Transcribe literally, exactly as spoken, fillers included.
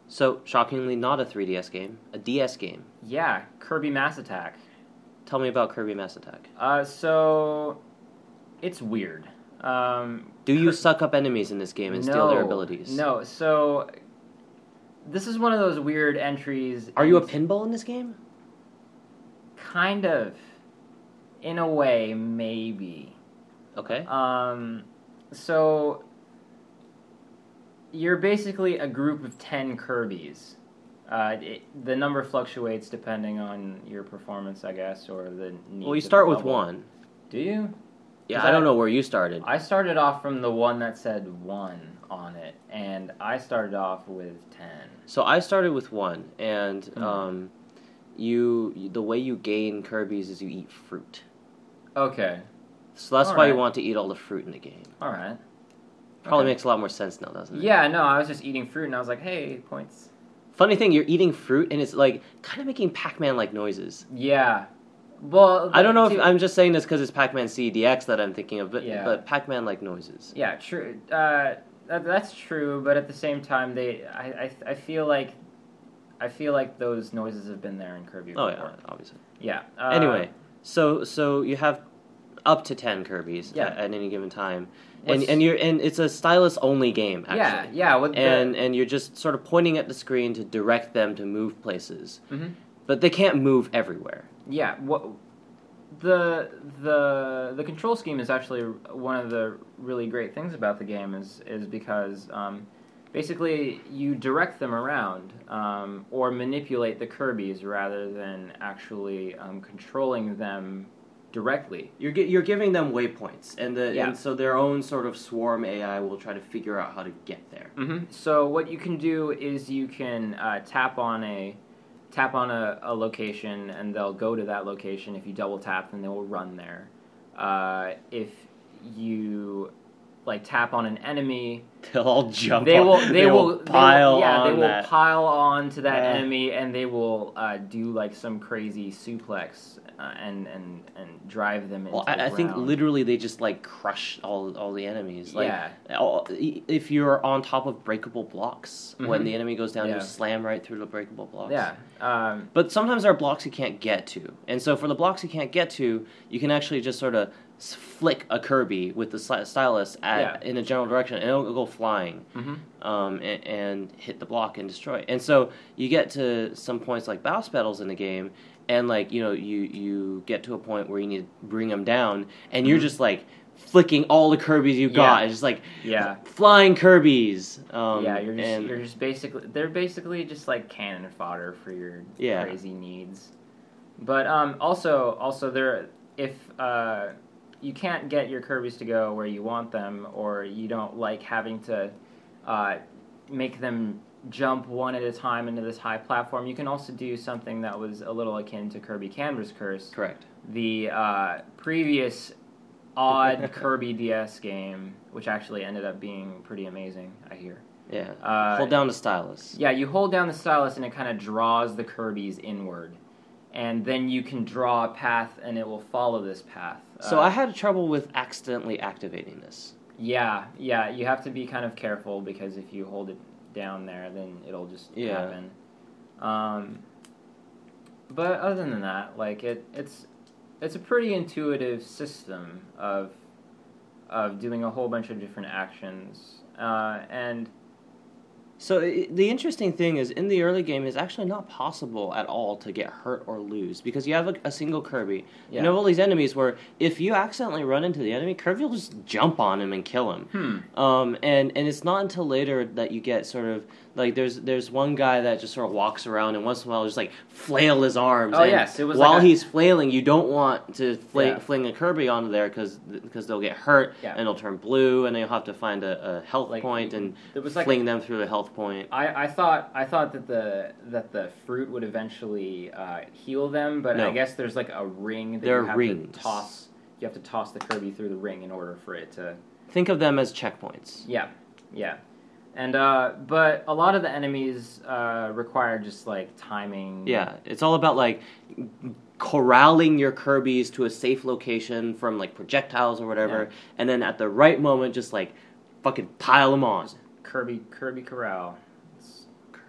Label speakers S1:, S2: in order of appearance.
S1: So, shockingly not a three D S game, a D S game.
S2: Yeah, Kirby Mass Attack.
S1: Tell me about Kirby Mass Attack.
S2: Uh, so, it's weird. Um,
S1: Do you Cur- suck up enemies in this game and
S2: no,
S1: steal their abilities?
S2: No, so, this is one of those weird entries.
S1: Are you a pinball in this game?
S2: Kind of. In a way, maybe.
S1: Okay.
S2: Um, so... You're basically a group of ten Kirbys. Uh, it, the number fluctuates depending on your performance, I guess, or the needs.
S1: Well, you start with
S2: level.
S1: one.
S2: Do you?
S1: Yeah, I don't know where you started.
S2: I started off from the one that said one on it, and I started off with ten.
S1: So I started with one, and
S2: mm. um,
S1: you the way you gain Kirbys is you eat fruit.
S2: Okay.
S1: So that's
S2: all
S1: why
S2: right.
S1: you want to eat all the fruit in the game.
S2: All right.
S1: Probably
S2: okay.
S1: makes a lot more sense now, doesn't it?
S2: Yeah, no, I was just eating fruit, and I was like, hey, points.
S1: Funny thing, you're eating fruit, and it's like kind of making Pac-Man-like noises.
S2: Yeah. Well,
S1: I don't know
S2: too,
S1: if I'm just saying this because it's Pac-Man C D X that I'm thinking of, but,
S2: yeah.
S1: but Pac-Man-like noises.
S2: Yeah, true. Uh, that, that's true, but at the same time, they, I, I, I feel like, I feel like those noises have been there in Kirby.
S1: Oh
S2: before.
S1: yeah, obviously.
S2: Yeah. Uh,
S1: anyway, so so you have up to ten Kirbys
S2: yeah.
S1: at, at any given time. And and you're and it's a stylus only game actually.
S2: Yeah, yeah. With
S1: and
S2: the...
S1: and you're just sort of pointing at the screen to direct them to move places,
S2: mm-hmm.
S1: but they can't move everywhere.
S2: Yeah. What the the the control scheme is actually one of the really great things about the game is is because um, basically you direct them around um, or manipulate the Kirbys rather than actually um, controlling them. Directly,
S1: you're you're giving them waypoints, and the
S2: yeah.
S1: and so their own sort of swarm A I will try to figure out how to get there.
S2: Mm-hmm. So what you can do is you can uh, tap on a tap on a, a location, and they'll go to that location. If you double tap, then they will run there. Uh, if you like tap on an enemy,
S1: they'll all jump.
S2: They will.
S1: On,
S2: They,
S1: they
S2: will,
S1: will pile.
S2: They will, yeah,
S1: on
S2: they will
S1: that.
S2: pile on to that
S1: uh,
S2: enemy, and they will uh, do like some crazy suplex uh, and and and drive them into
S1: well, I,
S2: the
S1: I think
S2: ground.
S1: literally they just like crush all all the enemies. Like,
S2: yeah.
S1: All, if you're on top of breakable blocks, mm-hmm. when the enemy goes down,
S2: yeah.
S1: you slam right through the breakable blocks.
S2: Yeah. Um,
S1: but sometimes there are blocks you can't get to, and so for the blocks you can't get to, you can actually just sort of flick a Kirby with the stylus at,
S2: yeah.
S1: in a general direction, and it'll go flying,
S2: mm-hmm.
S1: um, and, and hit the block and destroy it. And so you get to some points like boss battles in the game, and like you know you you get to a point where you need to bring them down, and mm-hmm. you're just like flicking all the Kirbys you got,
S2: yeah.
S1: and just like
S2: yeah.
S1: flying Kirbys. Um,
S2: yeah, you're just
S1: and,
S2: you're just basically they're basically just like cannon fodder for your
S1: yeah.
S2: crazy needs. But um, also also there if uh. you can't get your Kirbys to go where you want them, or you don't like having to uh, make them jump one at a time into this high platform, you can also do something that was a little akin to Kirby Canvas Curse.
S1: Correct.
S2: The uh, previous odd Kirby D S game, which actually ended up being pretty amazing, I hear.
S1: Yeah.
S2: Uh,
S1: hold down the stylus.
S2: Yeah, you hold down the stylus and it kind of draws the Kirbys inward. And then you can draw a path, and it will follow this path.
S1: So uh, I had trouble with accidentally activating this.
S2: Yeah, yeah. You have to be kind of careful, because if you hold it down there, then it'll just
S1: yeah.
S2: happen. Um, but other than that, like it, it's it's a pretty intuitive system of of doing a whole bunch of different actions, uh, and.
S1: So it, the interesting thing is, in the early game, it's actually not possible at all to get hurt or lose, because you have a, a single Kirby.
S2: Yeah.
S1: You have all these enemies where if you accidentally run into the enemy, Kirby will just jump on him and kill him.
S2: Hmm.
S1: Um, and, and it's not until later that you get sort of, like, there's there's one guy that just sort of walks around and once in a while just, like, flail his arms.
S2: Oh,
S1: and
S2: yes. It was
S1: while
S2: like a...
S1: he's flailing, you don't want to fla-
S2: yeah.
S1: fling a Kirby onto there because because they'll get hurt,
S2: yeah.
S1: and it'll turn blue, and then you'll have to find a, a health
S2: like,
S1: point and
S2: it was like
S1: fling
S2: a...
S1: them through the health point.
S2: I, I thought I thought that the that the fruit would eventually uh, heal them, but
S1: no.
S2: I guess there's like a ring that
S1: there
S2: you
S1: are
S2: have
S1: rings.
S2: to toss. You have to toss the Kirby through the ring in order for it to.
S1: Think of them as checkpoints.
S2: Yeah, yeah, and uh, but a lot of the enemies uh, require just like timing.
S1: Yeah, it's all about like corralling your Kirbys to a safe location from like projectiles or whatever,
S2: yeah.
S1: and then at the right moment, just like fucking pile them on.
S2: Kirby Kirby Corral.